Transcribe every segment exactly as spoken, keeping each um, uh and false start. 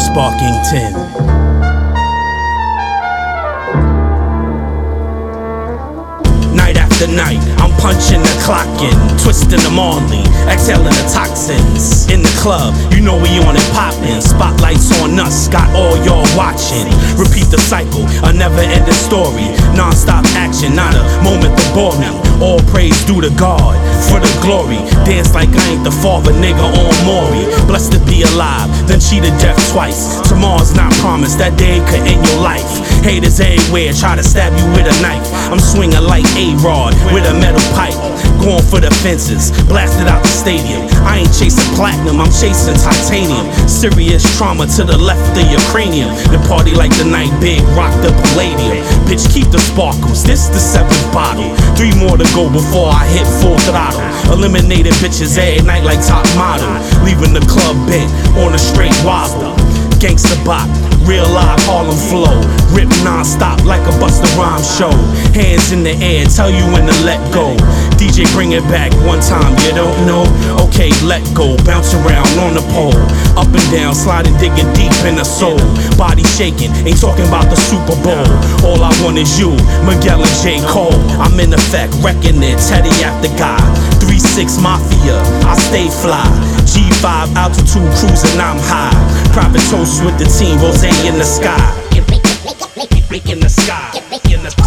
Sparkington. Night after night, I'm punching the clock in, twisting the Marley, exhaling the toxins. In the club, you know we on it poppin'. Spotlights on us, got all y'all watching. Repeat the cycle, a never-ending story. Non-stop action, not a moment to bore me. All praise due to God for the glory. Dance like I ain't the father, nigga on Maury. Blessed to be alive, then cheat to death twice. Tomorrow's not promised, that day could end your life. Haters everywhere, try to stab you with a knife. I'm swinging like A-Rod with a metal pipe, going for the fences, blasted out the stadium. I ain't chasing platinum, I'm chasing titanium. Serious trauma to the left of your cranium. The party like the night big, rock the palladium. Bitch, keep the sparkles, this the seventh bottle. Three more to go before I hit full throttle. Eliminated bitches every night like top model. Leaving the club bent on a straight wobble. Gangsta bop, real live Harlem flow. Rip non-stop like a Busta Rhymes show. Hands in the air, tell you when to let go. D J bring it back one time, you don't know? Okay, let go, bounce around on the pole. Up and down, sliding, digging deep in the soul. Body shaking, ain't talking about the Super Bowl. All I want is you, Miguel and J. Cole. I'm in effect, wrecking it, Teddy after God. three six Mafia, I stay fly. G five altitude cruising, I'm high. Private toast with the team, rose in the sky. In the sky, in the,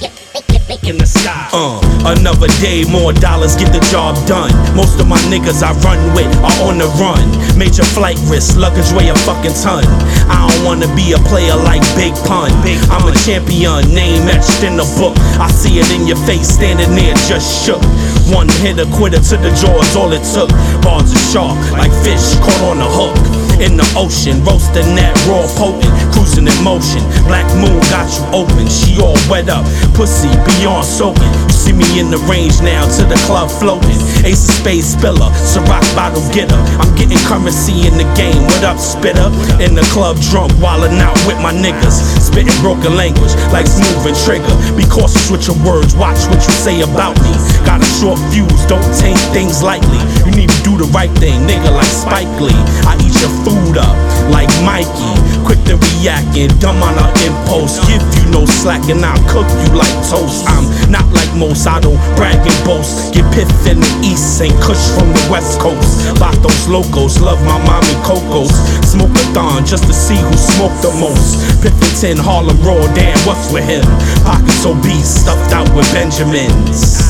in the sky. Uh, another day, more dollars, get the job done. Most of my niggas I run with are on the run. Major flight risk, luggage weigh a fucking ton. I don't wanna be a player like Big Pun. I'm a champion, name etched in the book. I see it in your face, standing there just shook. One hitter, quitter to the jaw is all it took. Bars are sharp, like fish caught on a hook. In the ocean, roasting that raw potent, cruising in motion. Black moon got you open, she all wet up, pussy beyond soaking. You see me in the range now, to the club floating. Ace of spades spiller, Ciroc bottle getter. I'm getting currency in the game, what up spitter? In the club drunk, wildin' out with my niggas. Spitting broken language, like Smooth and Trigger. Be cautious with your words, watch what you say about me. Got a short fuse, don't take things lightly. You need to do the right thing, nigga, like Spike Lee. I eat your food up, like Mikey. Quick to react and dumb on an impulse. Give you no slack and I'll cook you like toast. I'm not like most, I don't brag and boast. Get piff in the east and kush from the west coast. Vatos locos, love my mommy Cocos. Smoke a thon just to see who smoked the most. Piffington, Harlem Raw, damn, what's with him? Pockets obese, stuffed out with Benjamins.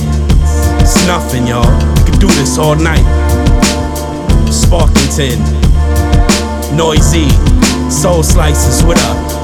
It's nothing, y'all. We can do this all night. Sparkington, Noisy, Soul Slices, what up?